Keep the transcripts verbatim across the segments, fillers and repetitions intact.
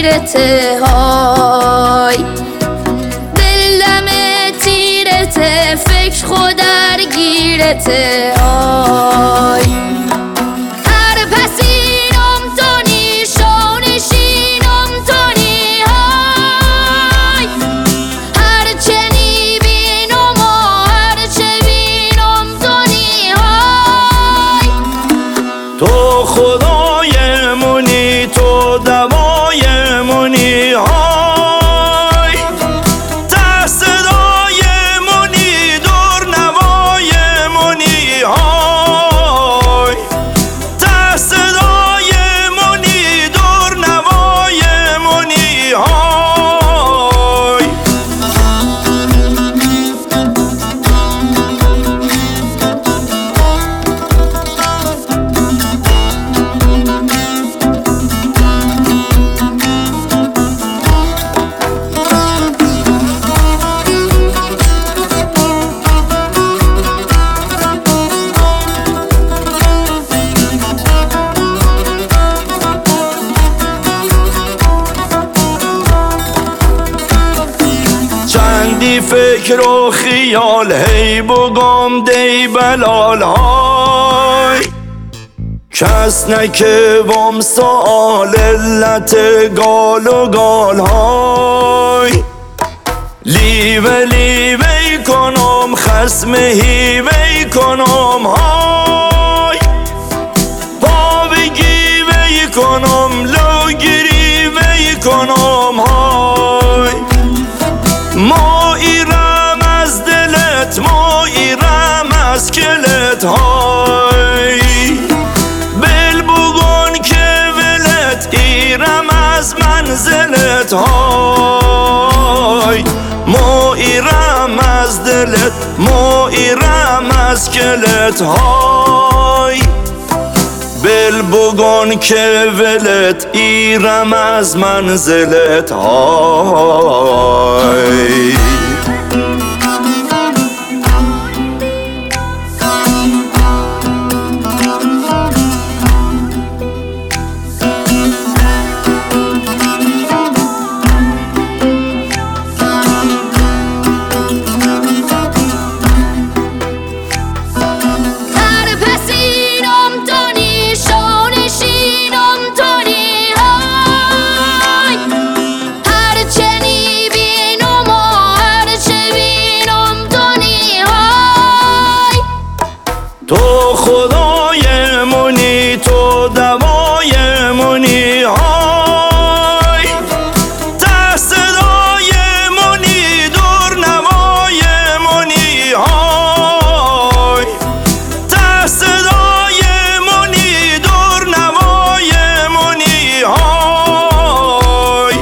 گیرته های دلم تیرته فکر خودر گیرته های هر پسینم تونی شونشینم تونی های هر چنی بینم و هر چه بینم تونی های تو خدای منی تو دوای منی های ته صدای منی دور نوای منی های ته صدای منی دور نوای منی های چندی فکر و خیال هی بگم دی بلال های کس نکه وم سوال علت گال و گال های لیوه لیوه کنم خسم هیوه کنم های پا بگیوه کنم لو گریوه کنم های ما ایرم از دلت ما ایرم از کلت های بل بگن که ولت ایرم از منزلت های ما ایرم از دلت ما ایرم از کلت های بل بگن که ولت ایرم از منزلت های تو خدای منی تو دوای منی های ته صدای منی دور نوای منی های ته صدای منی دور نوای منی های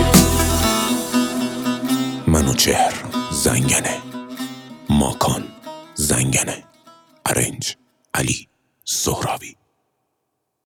منوچهر زنگنه ماکان زنگنه ارنج علی سهراوی